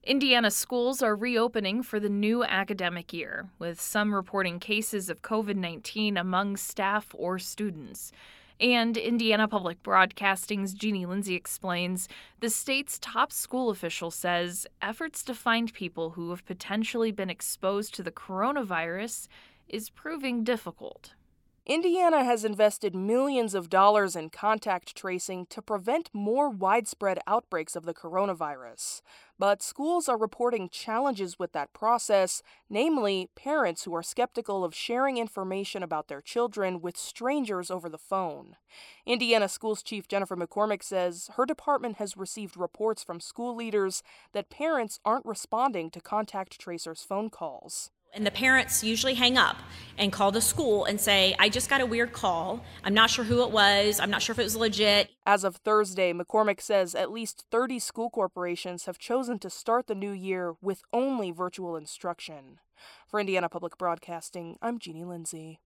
Indiana schools are reopening for the new academic year, with some reporting cases of COVID-19 among staff or students. And Indiana Public Broadcasting's Jeannie Lindsay explains the state's top school official says efforts to find people who have potentially been exposed to the coronavirus is proving difficult. Indiana has invested millions of dollars in contact tracing to prevent more widespread outbreaks of the coronavirus. But schools are reporting challenges with that process, namely, parents who are skeptical of sharing information about their children with strangers over the phone. Indiana Schools Chief Jennifer McCormick says her department has received reports from school leaders that parents aren't responding to contact tracers' phone calls. And the parents usually hang up and call the school and say, I just got a weird call. I'm not sure who it was. I'm not sure if it was legit. As of Thursday, McCormick says at least 30 school corporations have chosen to start the new year with only virtual instruction. For Indiana Public Broadcasting, I'm Jeannie Lindsay.